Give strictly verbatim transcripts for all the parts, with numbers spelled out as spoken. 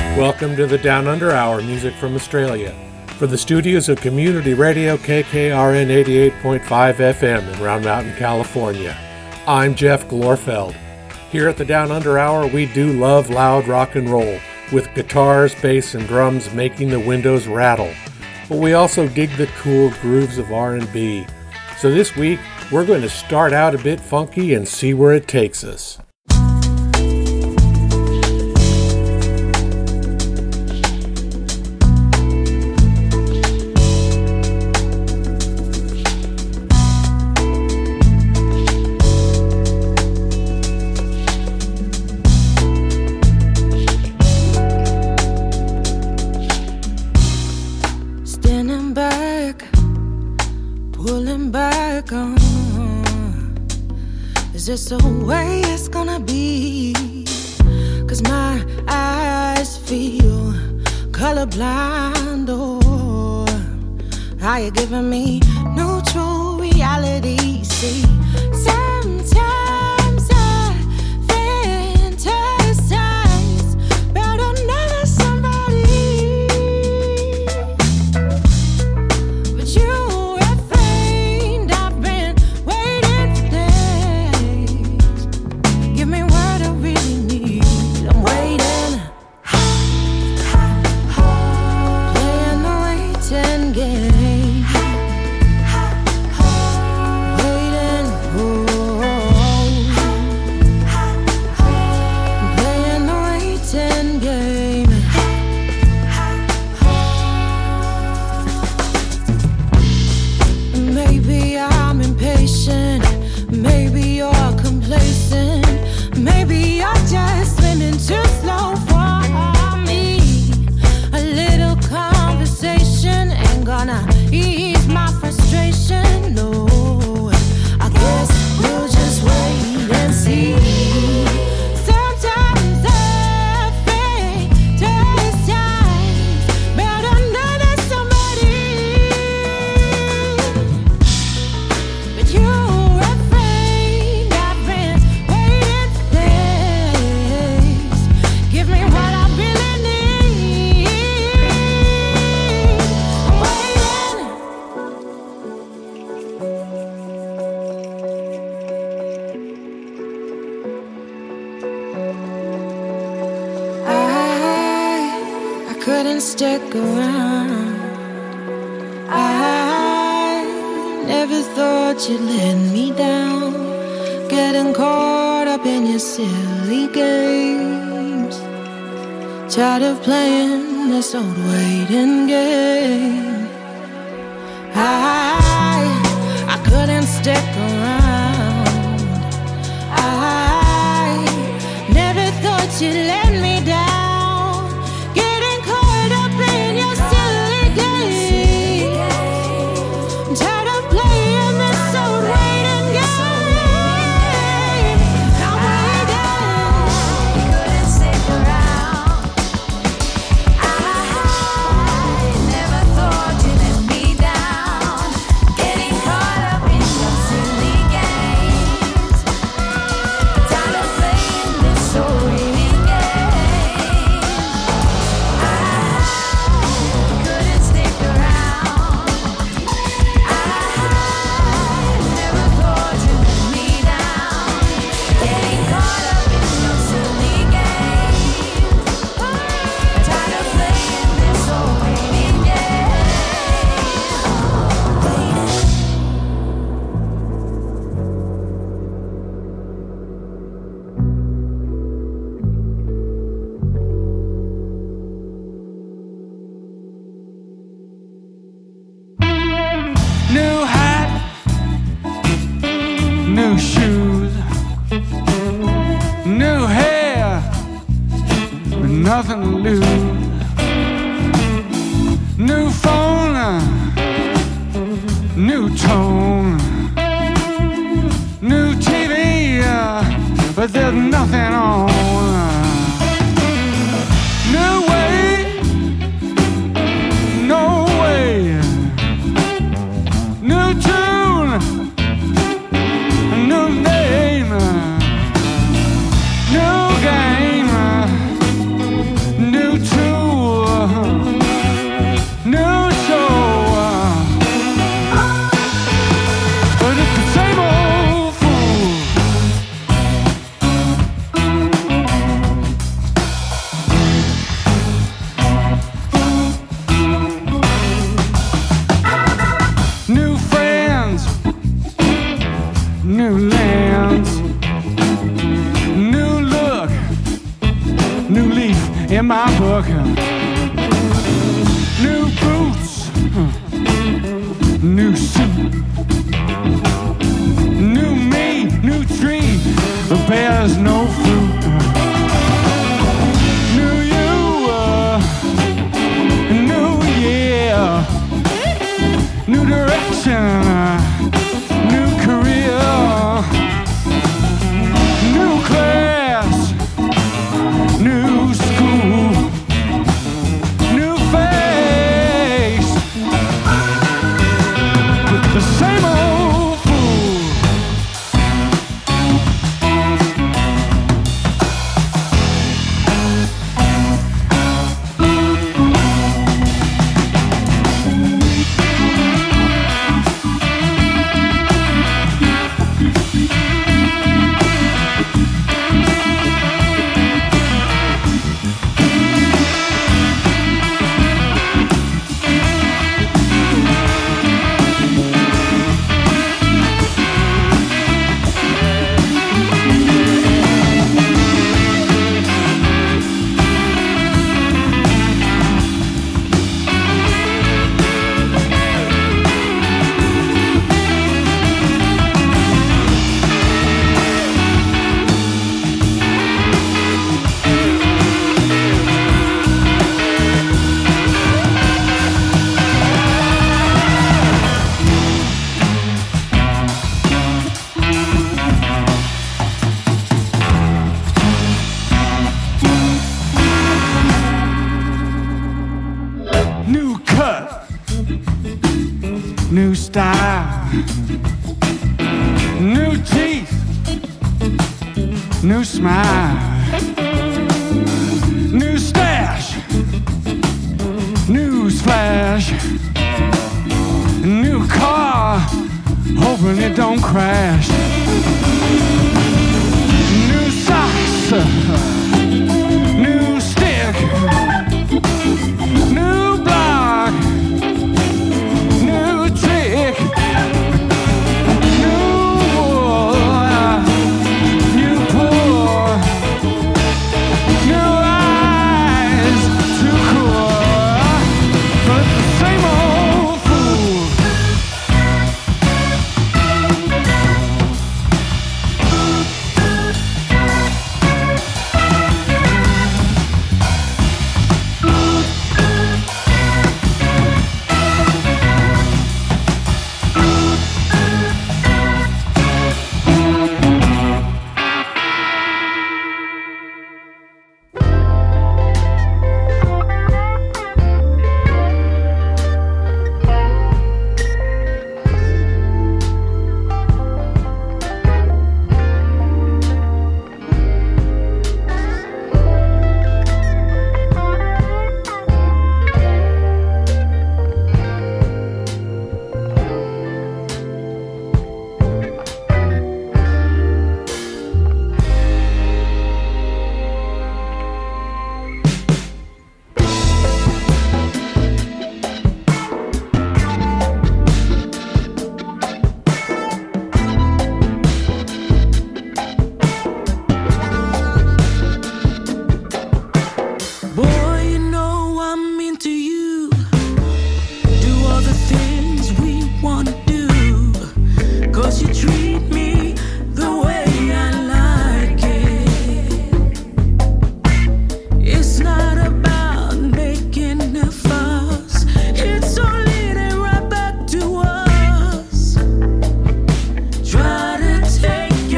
Welcome to the Down Under Hour, music from Australia. For the studios of Community Radio K K R N eighty-eight point five F M in Round Mountain, California. I'm Jeff Glorfeld. Here at the Down Under Hour, we do love loud rock and roll, with guitars, bass, and drums making the windows rattle. But we also dig the cool grooves of R and B. So this week, we're going to start out a bit funky and see where it takes us. Is this the way it's gonna be? Cause my eyes feel colorblind. Oh, are you giving me no true reality? See, sometimes I fantasize about another somebody, but you refrained. I've been waiting for days. Give me what I really need. I'm waiting, playing the waiting game. Waiting, oh, playing the waiting game. Maybe I'm impatient, maybe you're complacent, maybe you're just swimming too slow for me. A little conversation ain't gonna ease my frustration. No, I guess we'll just wait and see. Sometimes I fantasize about another somebody, but you refrained. I've been waiting for days. Give me what I really need. I'm waiting. I I couldn't stick around. I never thought you'd let me down, getting caught up in your silly games. Tired of playing this old waiting game. I I couldn't stick around. I never thought you'd let me down, getting caught up in your silly game. I'm tired of playing this old waiting game. I'm waiting. Couldn't stick around. I never thought you'd let me down, getting caught up in your silly games. Tired of playing this old waiting game. I couldn't stick around. I never thought you'd let me down, getting caught up in your silly games. Tired of playing this old waiting game. New hat, new shoes, new hair, with nothing to lose. New phone, new tone, new T V, uh, but there's nothing on. New way, no way. New tune, new name, new game, new tune. new leaf in my book. New boots, new suit, new me, new tree, the bears no fruit. New you, uh, new year, new direction, new career, new class, new school, new face, but the same old fool. New style, new teeth, new smile, new stash, news flash, new car, hoping it don't crash, new socks, new stick, new block, new trick, new wool, new poor, new eyes, too cool, but the same old fool.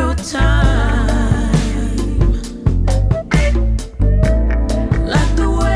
Like the way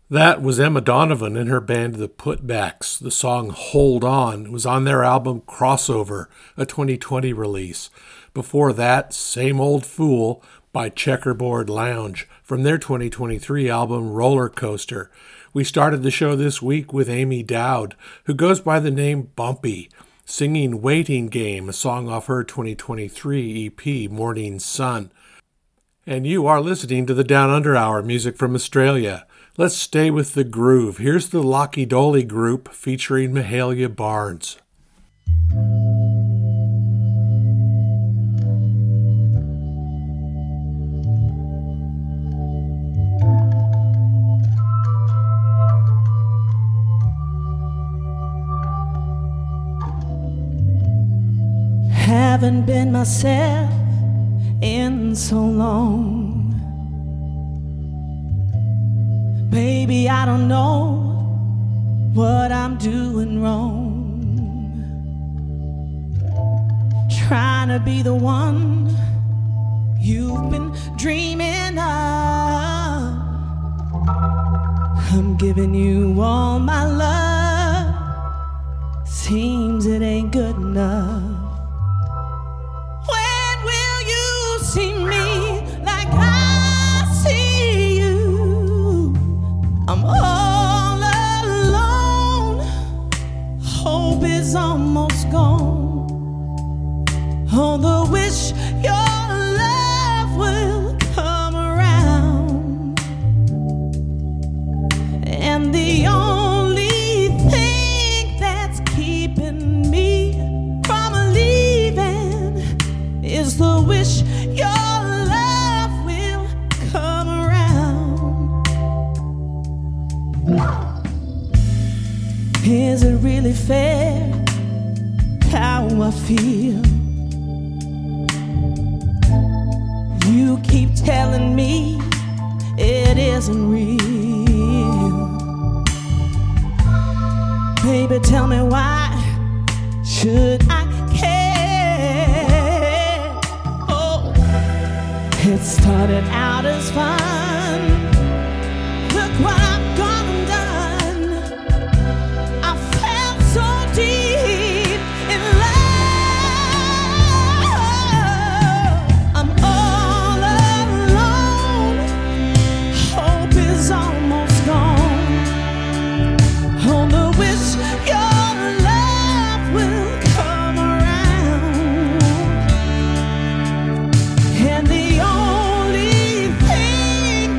That was Emma Donovan and her band The Putbacks. The song Hold On was on their album Crossover, a twenty twenty release. Before that, Same Old Fool by Checkerboard Lounge from their twenty twenty-three album Roller Coaster. We started the show this week with Amy Dowd, who goes by the name Bumpy, singing Waiting Game, a song off her twenty twenty-three E P Morning Sun. And you are listening to the Down Under Hour, music from Australia. Let's stay with the groove. Here's the Locky Dolly Group featuring Mahalia Barnes. Haven't been myself in so long. Baby, I don't know what I'm doing wrong. Trying to be the one you've been dreaming of. I'm giving you all my love. Seems it ain't good enough. When will you see me like I see you? I'm all alone. Hope is almost gone. Although wish your love will come around. And the only thing that's keeping me from leaving is the wish your love will come around. Is it really fair how I feel? You keep telling me it isn't real. Baby, tell me why should I care? Oh, it started out as fun. Look what I've gone and done. I felt so deep in love. I'm all alone. Hope is almost gone. On the wish your love will come around. And the only thing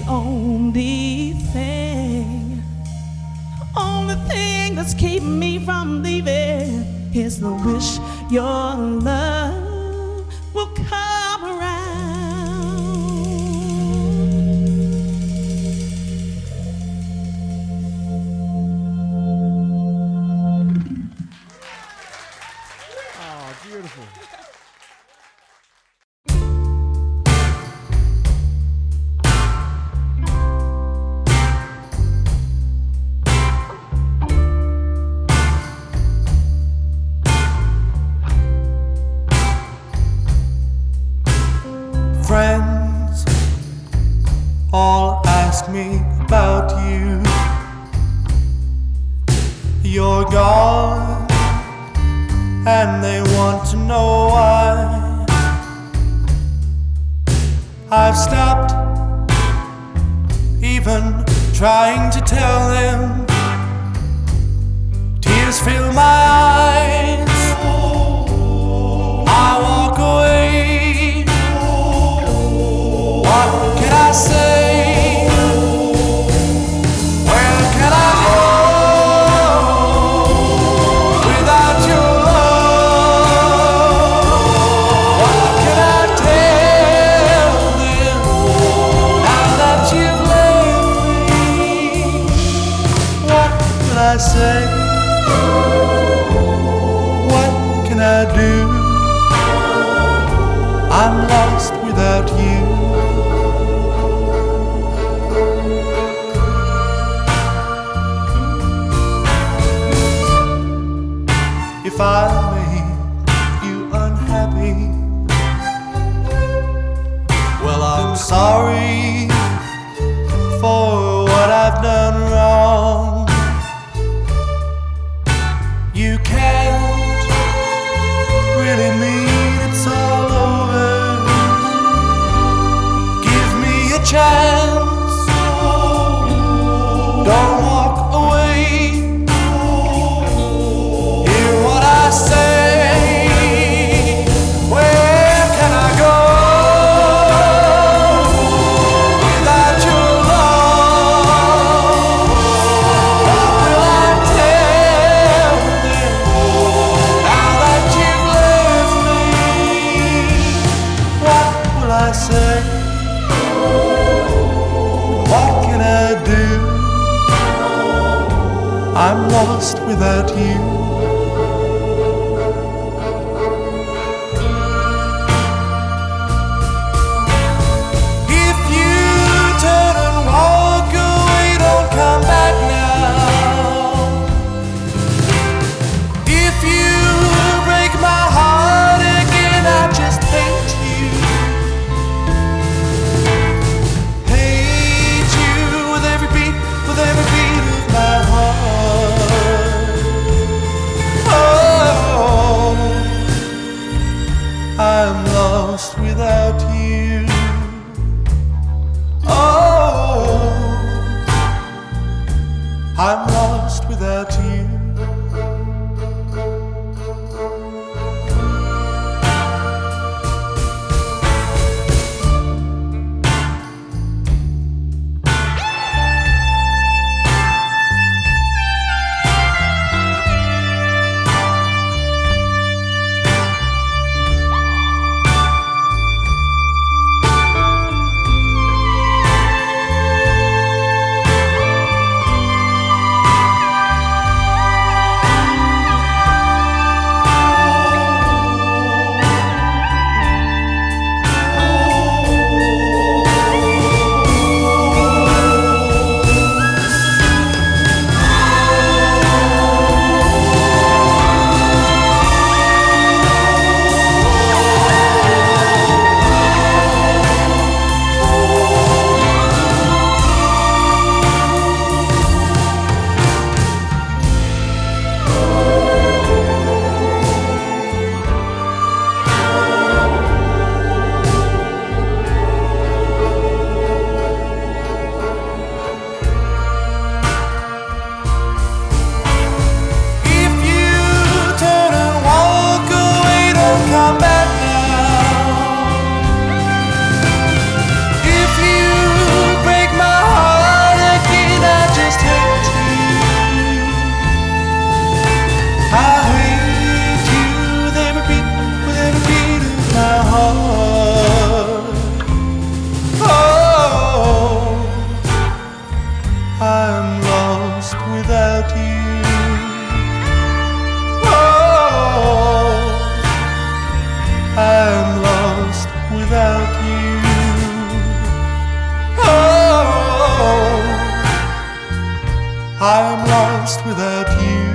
only thing, only thing that's keeping me from leaving is the wish your love will come around. Oh, beautiful. Friends all ask me about you. You're gone and they want to know why. I've stopped even trying to tell them. Tears fill my eyes. I walk away. What can I say? Where can I go without your love? What can I tell them now that you've left me? What can I say? What can I do? I'm lost without you. If I made you unhappy, well, I'm sorry for what I've done wrong. You can't really mean it's all over. Give me a chance. Don't walk away. I say, where can I go without your love? What will I tell them now that you've left me? What will I say? What can I do? I'm lost without you. without you.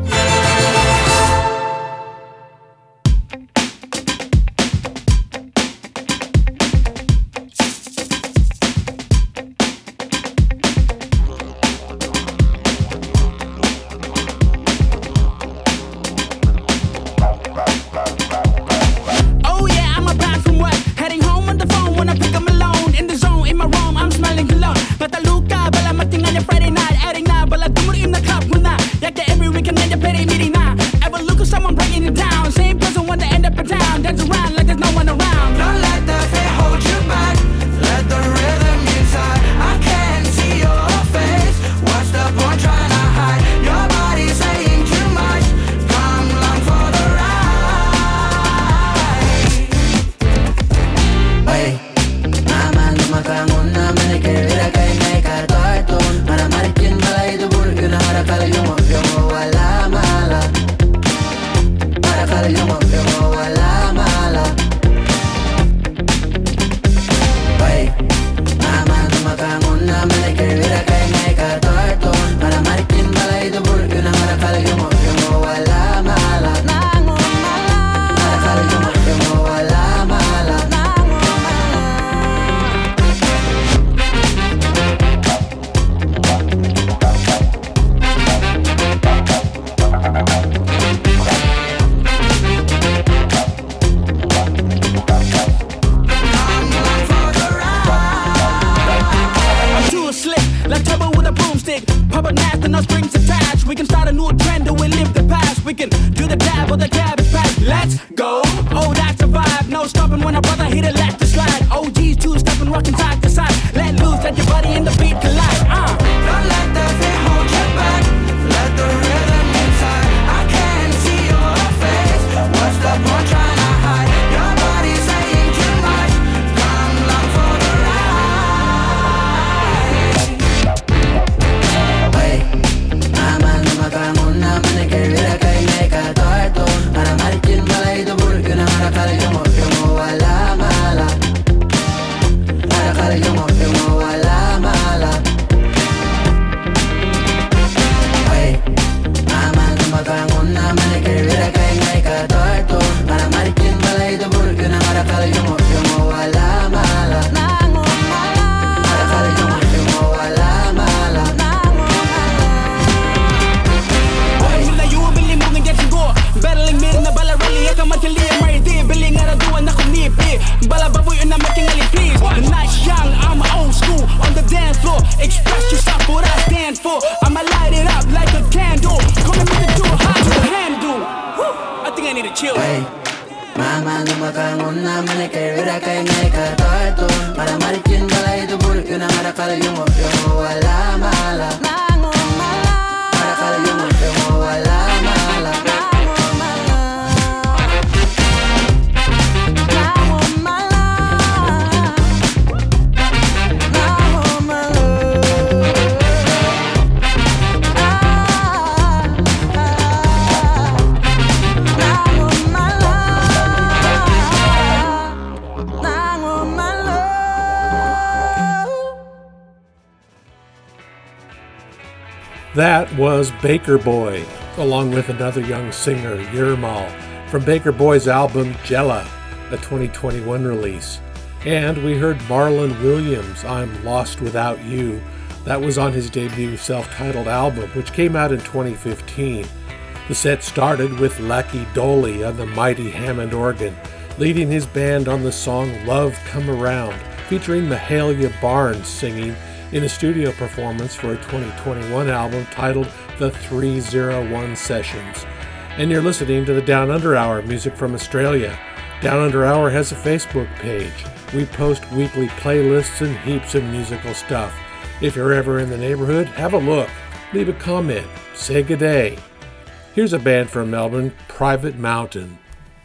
That was Baker Boy, along with another young singer, Yermal, from Baker Boy's album Jella, a twenty twenty-one release. And we heard Marlon Williams' I'm Lost Without You. That was on his debut self-titled album, which came out in twenty fifteen. The set started with Lucky Doley on the mighty Hammond organ, leading his band on the song Love Come Around, featuring Mahalia Barnes singing in a studio performance for a twenty twenty-one album titled The three oh one Sessions. And you're listening to the Down Under Hour, music from Australia. Down Under Hour has a Facebook page. We post weekly playlists and heaps of musical stuff. If you're ever in the neighborhood, have a look, leave a comment, say good day. Here's a band from Melbourne, Private Mountain.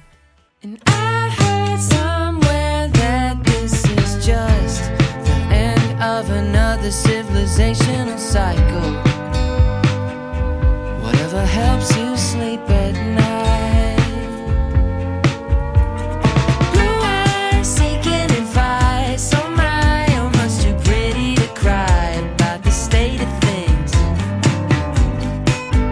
And I heard somewhere that this is just the end of another civilizational cycle. Whatever helps you sleep at night. Blue eyes seeking advice. Oh my, almost too pretty to cry about the state of things.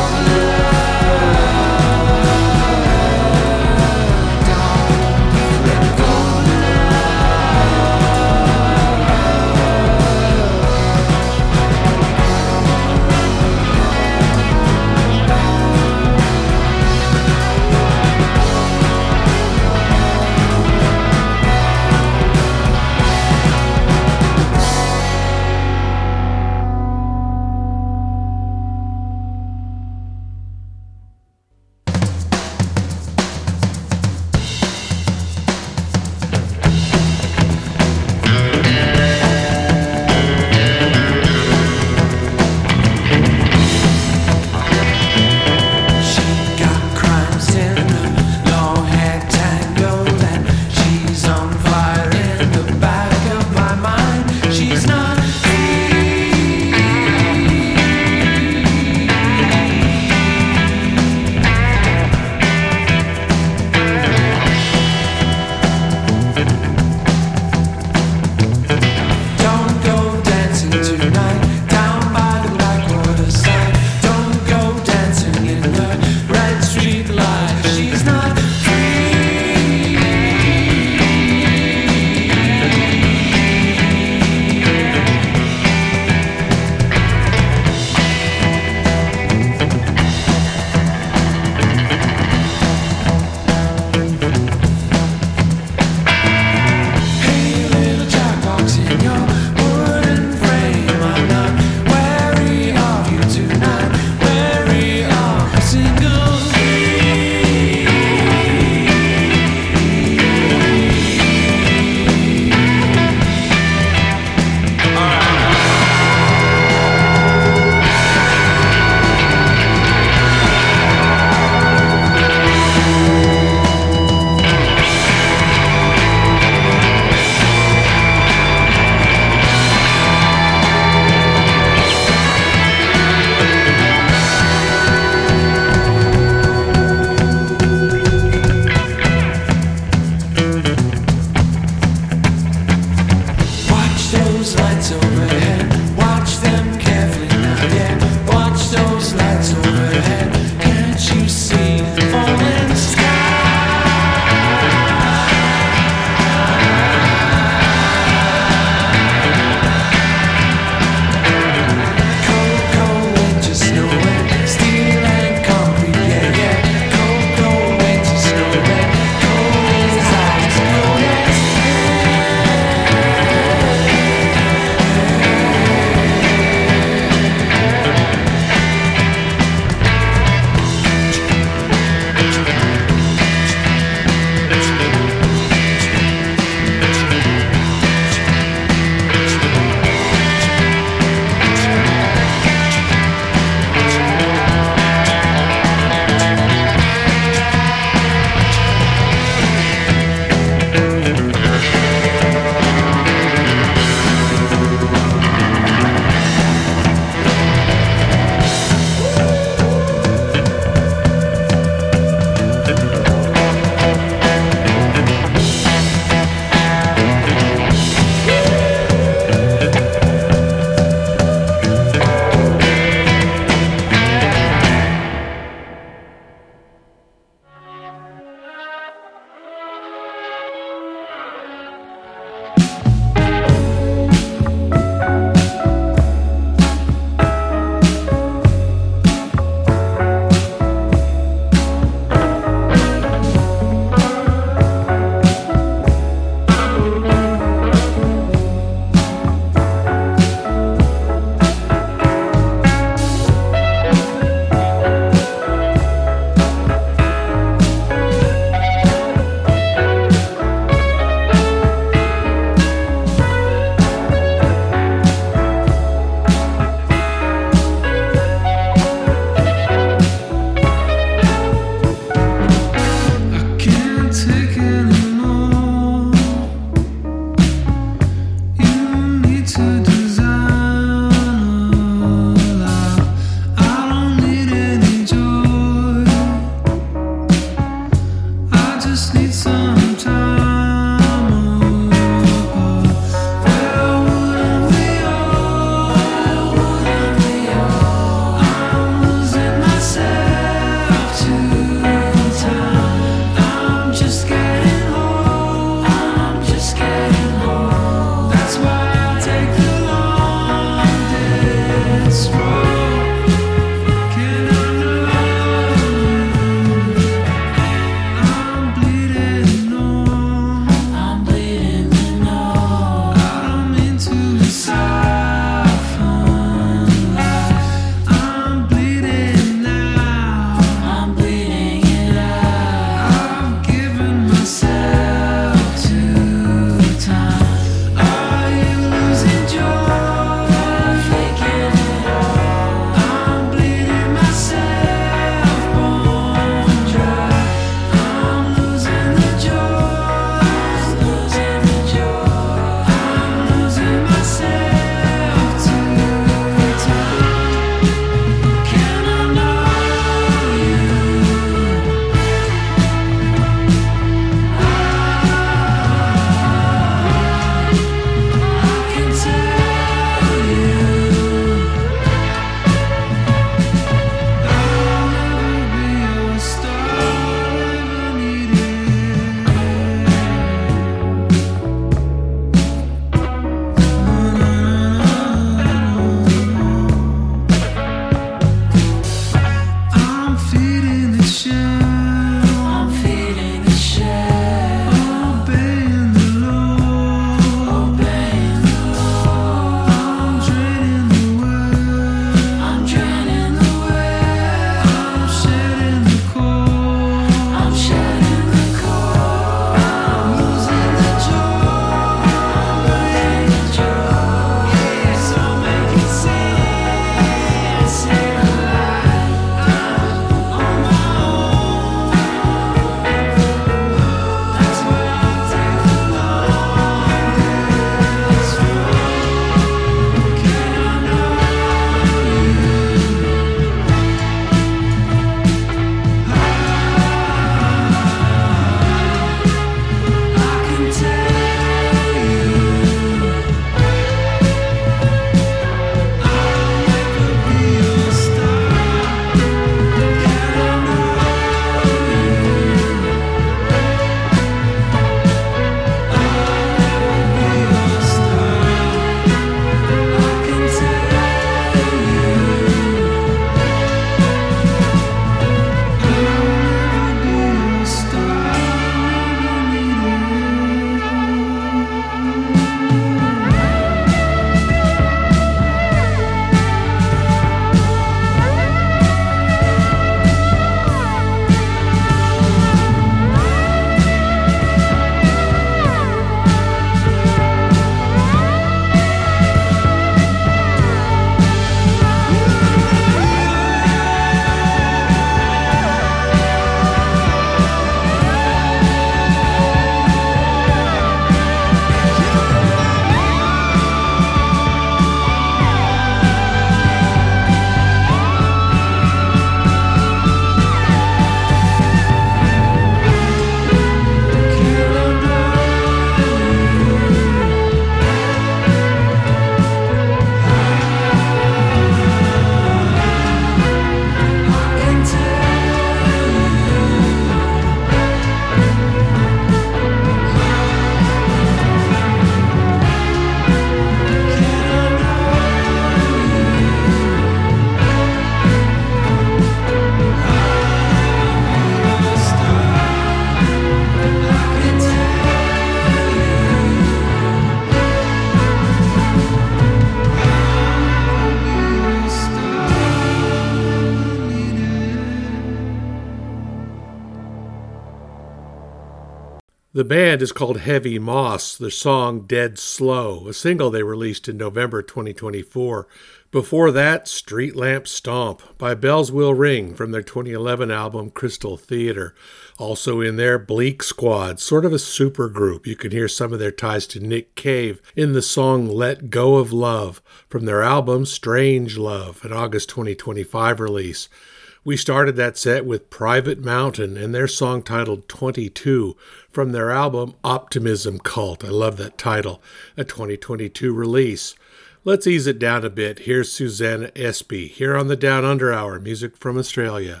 The band is called Heavy Moss, their song Dead Slow, a single they released in November twenty twenty-four. Before that, Street Lamp Stomp by Bells Will Ring from their twenty eleven album Crystal Theater. Also in there, Bleak Squad, sort of a super group. You can hear some of their ties to Nick Cave in the song Let Go of Love from their album Strange Love, an August twenty twenty-five release. We started that set with Private Mountain and their song titled twenty-two from their album Optimism Cult. I love that title, a twenty twenty-two release. Let's ease it down a bit. Here's Susanna Espy, here on the Down Under Hour, music from Australia.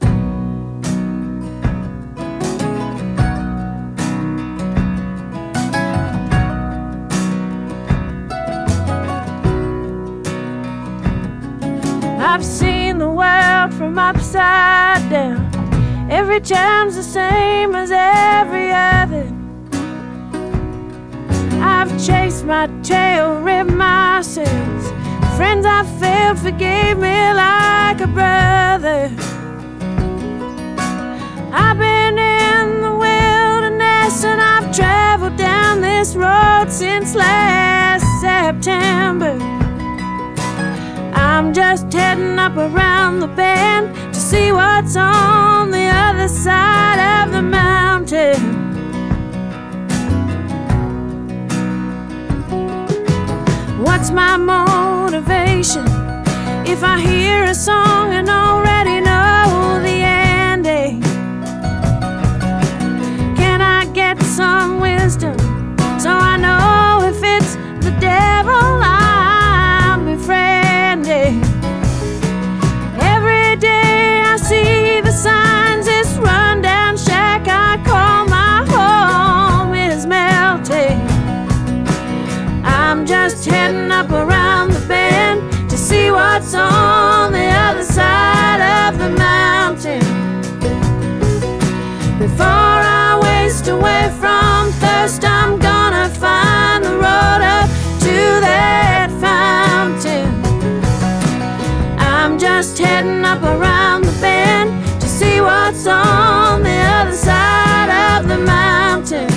I've seen the world from upside down. Every town's the same as every other. I've chased my tail, ripped my sails. Friends I failed forgave me like a brother. I've been in the wilderness and I've traveled down this road since last September. I'm just heading up around the bend to see what's on the other side of the mountain. What's my motivation? If I hear a song and already know the ending, can I get some wisdom so I know if it's the devil I'm befriending? Every day I see the signs, this rundown shack I call my home is melting. I'm just heading up around the bend to see what's on the other side of the mountain. Before I waste away from thirst, I'm gonna find the road up to that fountain. I'm just heading up around the bend to see what's on the other side of the mountain.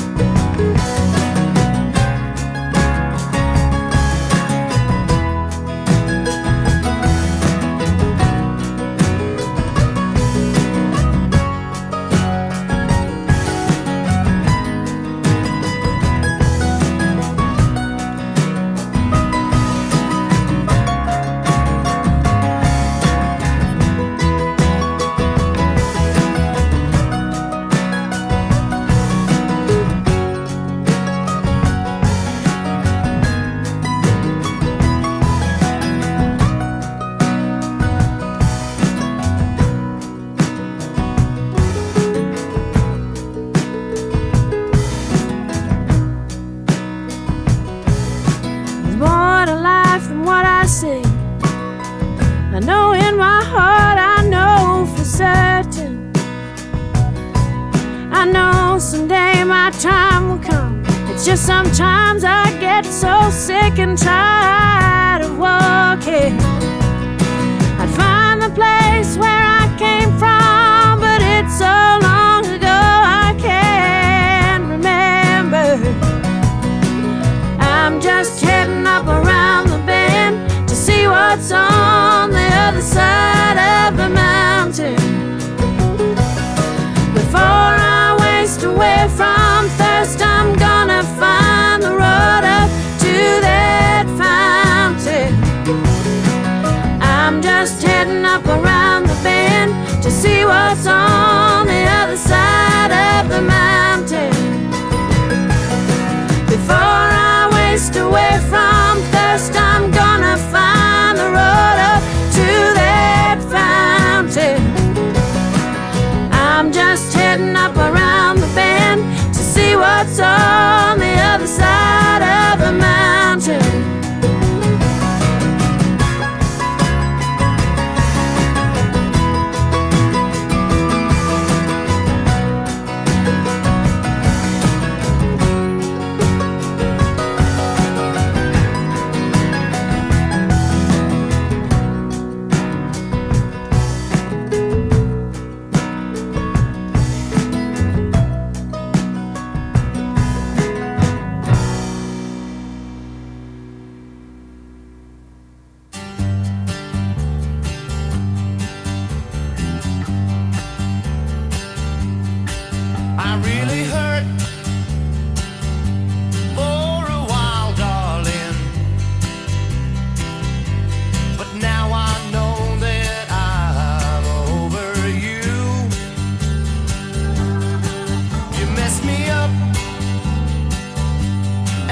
I know in my heart, I know for certain, I know someday my time will come. It's just sometimes I get so sick and tired of walking. I'd find the place where I came from, but it's so long ago I can't remember. I'm just heading up around the bend to see what's on the other side of the mountain. Before I waste away from thirst, I'm gonna find the road up to that fountain. I'm just heading up around the bend to see what's on the other side of the mountain. Before I waste away from thirst, I'm gonna find the road up to that fountain.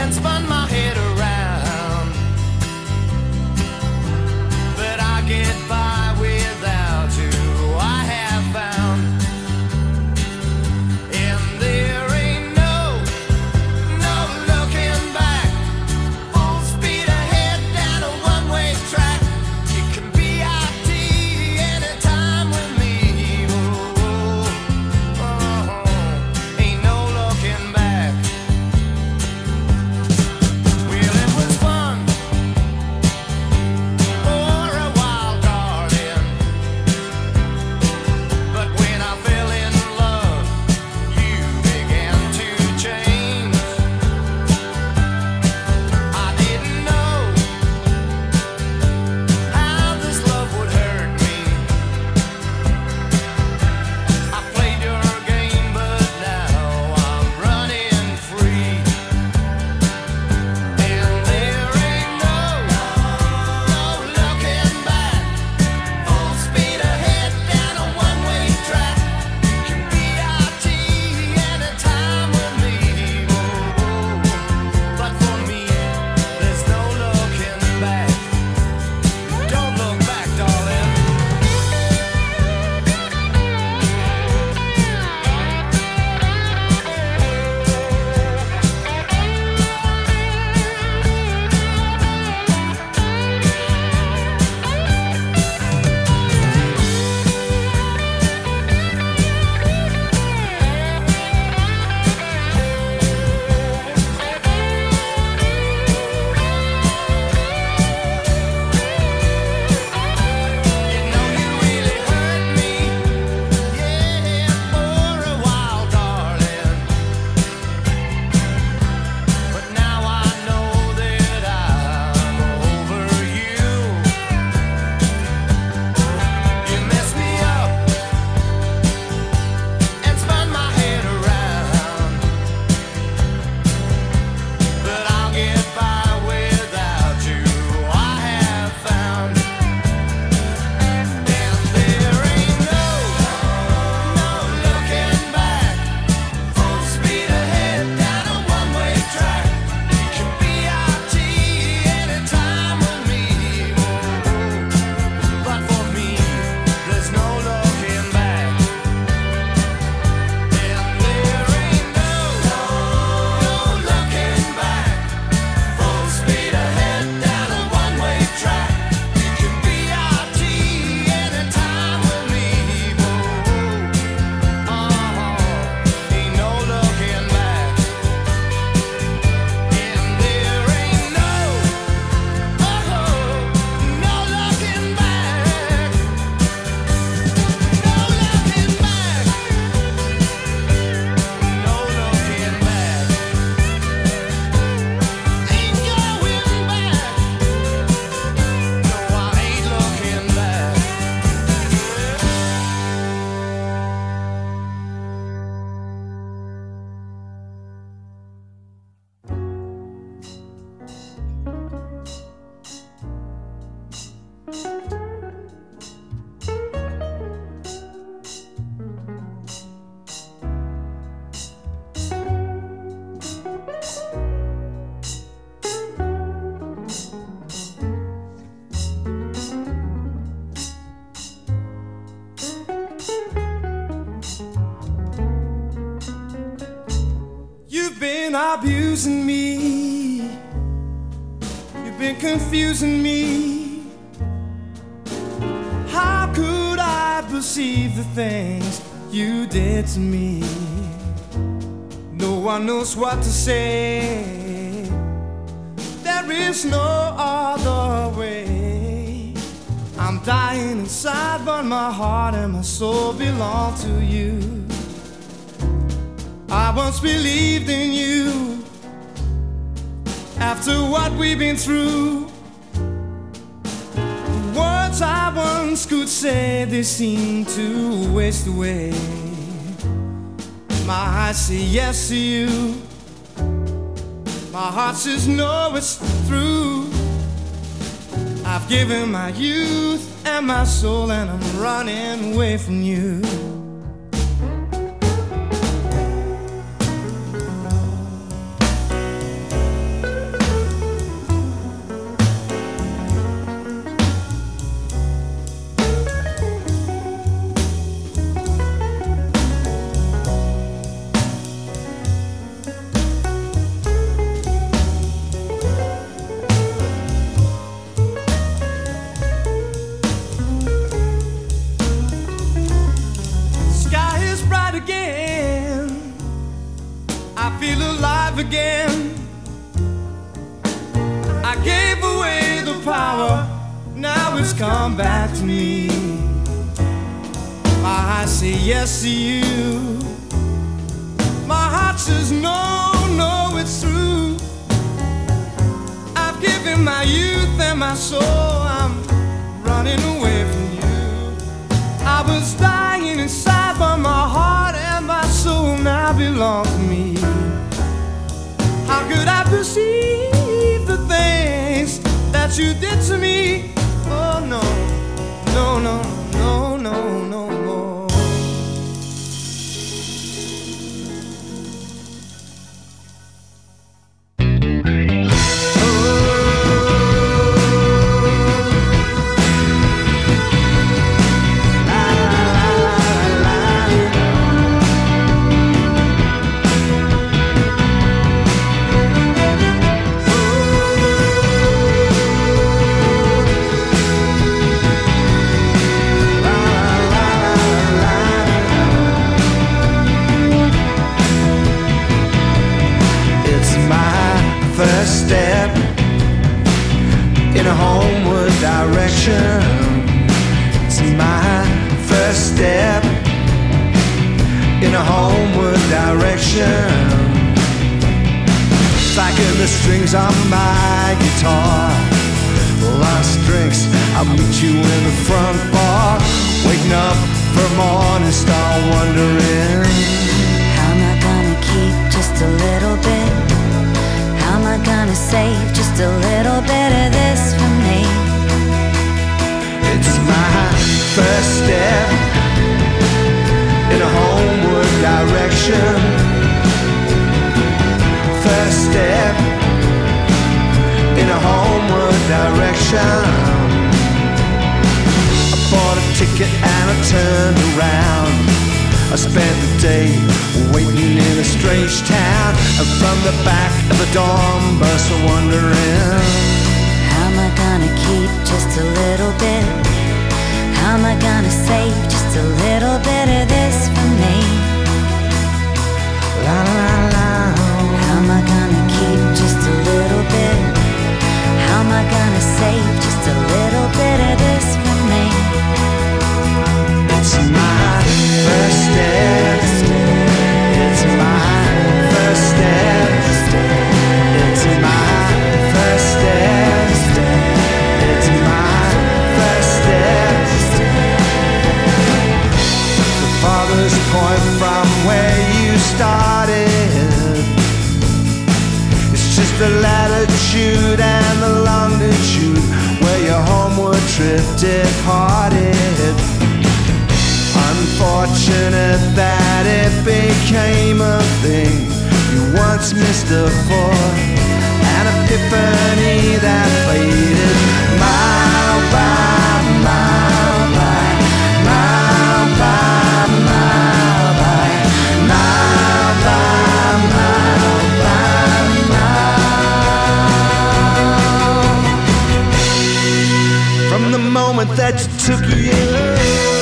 been abusing me. You've been confusing me. How could I perceive the things you did to me? No one knows what to say. There is no other way. I'm dying inside, but my heart and my soul belong to you. I once believed in you. After what we've been through, the words I once could say, they seem to waste away. My eyes say yes to you. My heart says no, it's through. I've given my youth and my soul, and I'm running away from you. just come back to me. My heart says yes to you. My heart says no, no, it's true. I've given my youth and my soul. I'm running away from you. I was dying inside, but my heart and my soul now belong to me. How could I perceive the things that you did to me? Oh no, no, no, no, no, no, no. Step in a homeward direction. It's my first step in a homeward direction. Striking the strings on my guitar. Last drinks, I'll meet you in the front bar. Waking up for morning star, wondering how am I gonna keep just a little bit? How am I gonna save just a little bit of this for me? It's my first step in a homeward direction. First step in a homeward direction. I bought a ticket and I turned around. I spent the day waiting in a strange town, and from the back of a dawn bus wondering how am I gonna keep just a little bit? How am I gonna save just a little bit of this for me? La la la. How am I gonna keep just a little bit? How am I gonna save just a little bit of this for me? It's my first step. It's my first step. It's my first step. It's my first step. The farthest point from where you started, it's just the latitude and the longitude where your homeward trip departed. Unfortunate that it became a thing you once missed her for, an epiphany that faded mile by mile by mile by mile by mile by mile by mile. From the moment that you took you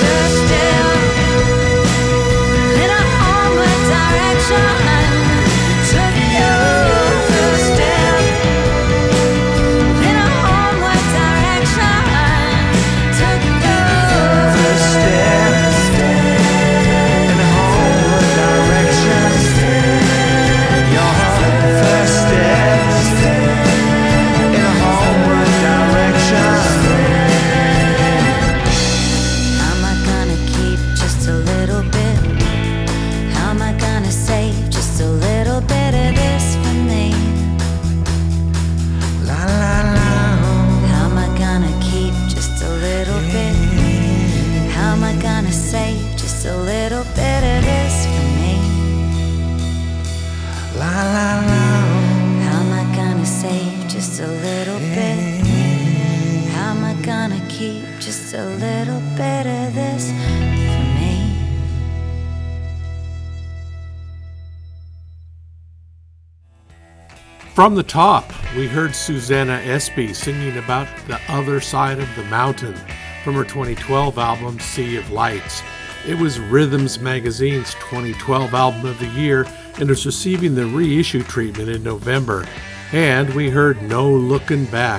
From the Top, we heard Susanna Espy singing about the other side of the mountain from her twenty twelve album, Sea of Lights. It was Rhythms Magazine's twenty twelve Album of the Year and is receiving the reissue treatment in November. And we heard No Looking Back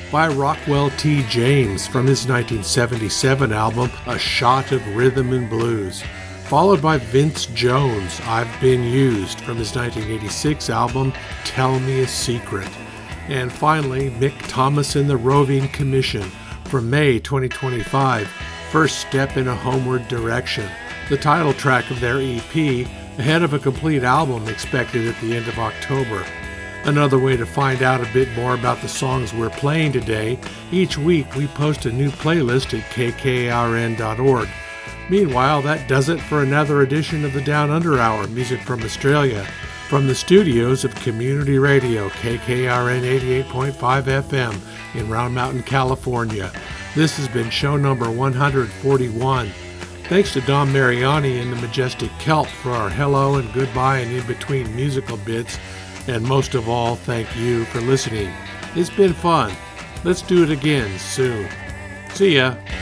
by Rockwell T. James from his nineteen seventy-seven album A Shot of Rhythm and Blues, followed by Vince Jones, I've Been Used from his nineteen eighty-six album Tell Me a Secret, and finally Mick Thomas and the Roving Commission from May twenty twenty-five, First Step in a Homeward Direction, the title track of their E P, ahead of a complete album expected at the end of October. Another way to find out a bit more about the songs we're playing today, each week we post a new playlist at k k r n dot org. Meanwhile, that does it for another edition of the Down Under Hour, Music from Australia, from the studios of Community Radio, K K R N eighty-eight point five F M in Round Mountain, California. This has been show number one hundred forty-one. Thanks to Dom Mariani and the Majestic Kelp for our hello and goodbye and in-between musical bits. And most of all, thank you for listening. It's been fun. Let's do it again soon. See ya.